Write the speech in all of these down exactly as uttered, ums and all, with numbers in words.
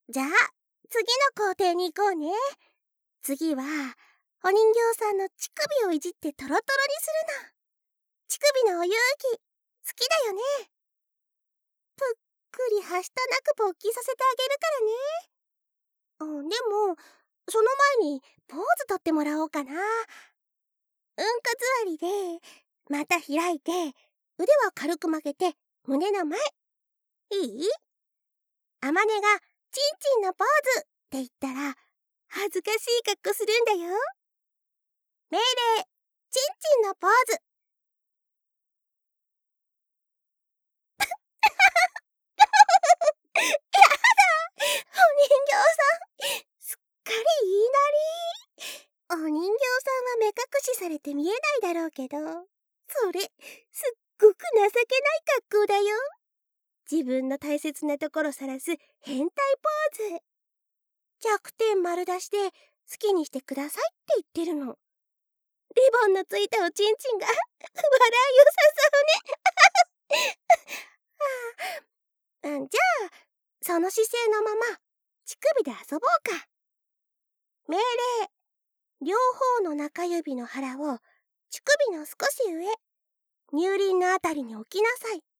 じゃあ、次の工程に行こうね。次は、お人形さんの乳首をいじってトロトロにするの。乳首のお遊戯、好きだよね。ぷっくりはしたなく勃起させてあげるからね。うん、でも、その前にポーズ取ってもらおうかな。うんこ座りで、また開いて、腕は軽く曲げて、胸の前。いい？あまねが、チンチンのポーズって言ったら、恥ずかしい格好するんだよ。命令、チンチンのポーズ。やだ！お人形さん、すっかり言いなり。お人形さんは目隠しされて見えないだろうけど、それ、すっごく情けない格好だよ。自分の大切なところさらす変態ポーズ。弱点丸出しで好きにしてくださいって言ってるの。リボンのついたおちんちんが笑いを誘うね。うん、じゃあ、その姿勢のまま乳首で遊ぼうか。命令、両方の中指の腹を乳首の少し上、乳輪のあたりに置きなさい。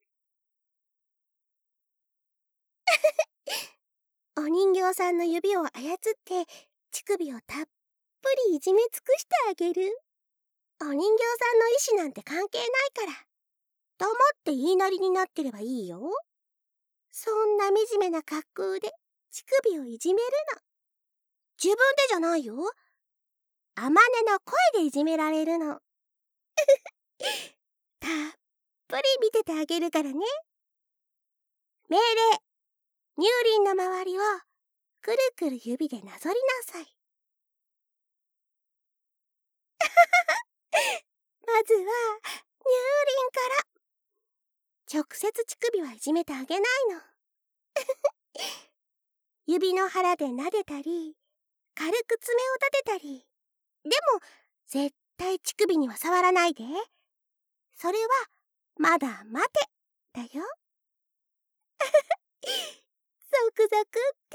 お人形さんの指を操って乳首をたっぷりいじめ尽くしてあげる。お人形さんの意思なんて関係ないから、黙って言いなりになってればいいよ。そんな惨めな格好で乳首をいじめるの。自分でじゃないよ。あまねの声でいじめられるの。たっぷり見ててあげるからね。命令、乳輪の周りをくるくる指でなぞりなさい。まずは乳輪から。直接乳首はいじめてあげないの。指の腹で撫でたり、軽く爪を立てたり。でも、絶対乳首には触らないで。それは、まだ待て、だよ。ゾクゾクって、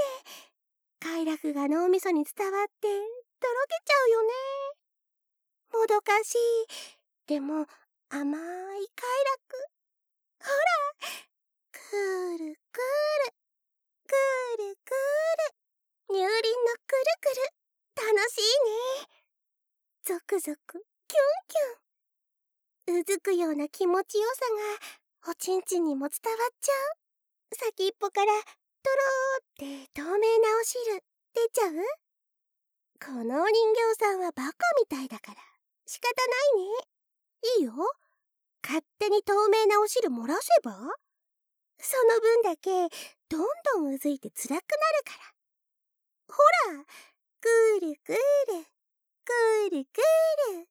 快楽が脳みそに伝わって、とろけちゃうよね。もどかしい。でも、甘い快楽。ほら、くるくる、くるくる。乳輪のくるくる。楽しいね。ゾクゾク、キュンキュン。うずくような気持ちよさが、おちんちんにも伝わっちゃう。先っぽから、とろーって透明なお汁、出ちゃう？このお人形さんはバカみたいだから、仕方ないね。いいよ。勝手に透明なお汁漏らせば？その分だけ、どんどんうずいて辛くなるから。ほら、くるくる、くるくる。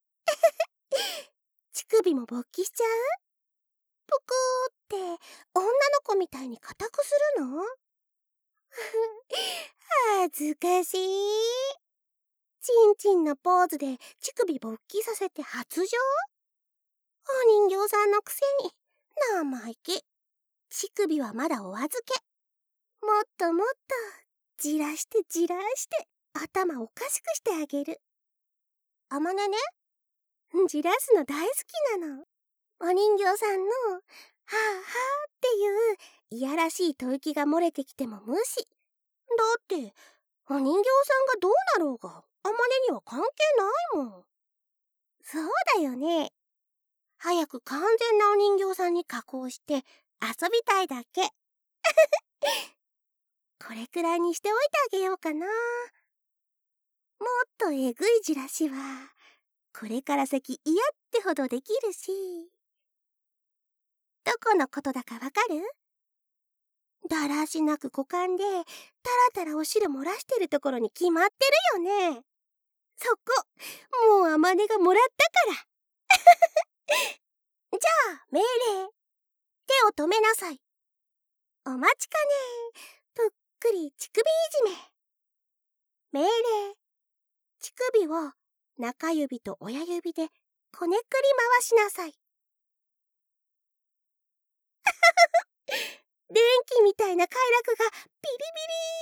乳首も勃起しちゃう？ぷくーって、女の子みたいに硬くするの？恥ずかしい。チンチンのポーズで乳首勃起させて発情？お人形さんのくせに、生意気。乳首はまだお預け。もっともっと、じらしてじらして、頭おかしくしてあげる。あまねね、じらすの大好きなの。お人形さんの、はぁはぁっていう、いやらしい吐息が漏れてきても無視。だって、お人形さんがどうなろうが、あまねには関係ないもん。そうだよね。早く完全なお人形さんに加工して遊びたいだけ。これくらいにしておいてあげようかな。もっとえぐいじらしは、これから先嫌ってほどできるし。どこのことだかわかる？だらしなく股間で、たらたらお汁漏らしてるところに決まってるよね。そこ、もうあまねがもらったから。じゃあ、命令。手を止めなさい。お待ちかね。ぷっくり乳首いじめ。命令。乳首を中指と親指でこねくり回しなさい。電気みたいな快楽がビリビリ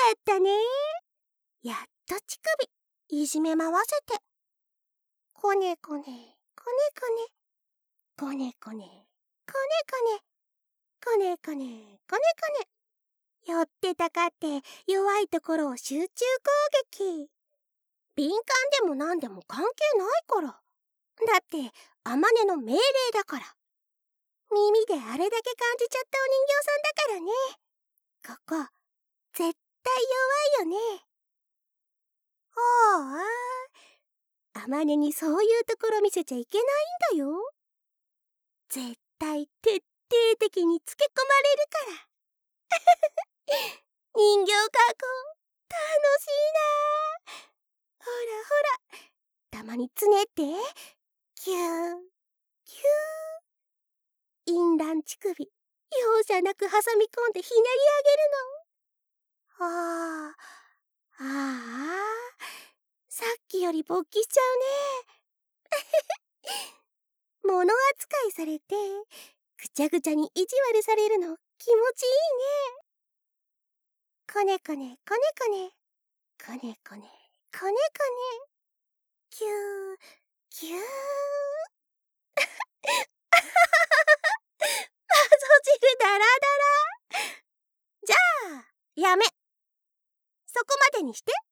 ったね。やっと乳首いじめ回せて。こねこね、こねこね、こねこね、こねこね、こねこね、こねこね。寄ってたかって弱いところを集中攻撃。敏感でも何でも関係ないから。だってあまねの命令だから。耳であれだけ感じちゃったお人形さんだからね。ここ絶対弱いよね。ああ、あまねにそういうところ見せちゃいけないんだよ。絶対徹底的につけ込まれるから。人形加工楽しいな。ほらほら、たまにつねって、キューキュー。インラン乳首容赦なく挟み込んでひねり上げるの。ああ、ああ、さっきより勃起しちゃうね。物扱いされてぐちゃぐちゃに意地悪されるの気持ちいいね。こねこねこねこね、こねこねこねこね、キューキュー。マゾ汁だらだら。じゃあやめ、そこまでにして。